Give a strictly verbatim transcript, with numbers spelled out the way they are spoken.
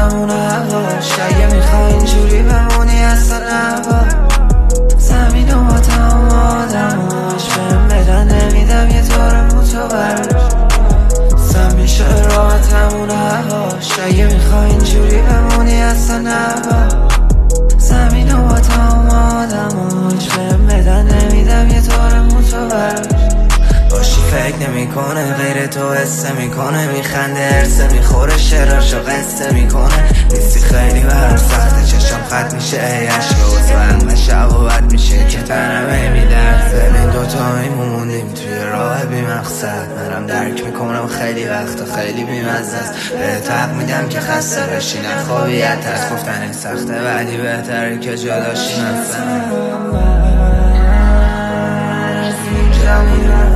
تمونه هواش اگه میخوای اینجوری بمونی اصلا نبا زمین و با تمام آدماش بهم بدن نمیدم یه طور متبرش سم میشه راه تمونه هواش اگه میخوای اینجوری بمونی اصلا نبا زمین و با تمام آدماش بهم بدن نمیدم یه طور متبرش باشی فکر نمی کنه غیر تو حسه میکنه میخنده ارسه میخوره شراشو قصه میکنه نیستی خیلی بر سخته چشم خط میشه عشق و شب و بد میشه که تنمه میدرسه این دوتا میمونیم توی راه بی مقصد منم درک میکنم خیلی وقتا خیلی بیمزه است به حق میدم که خسته بشی نخوابیت از گفتن سخته ولی بهتره که جداشی نفسه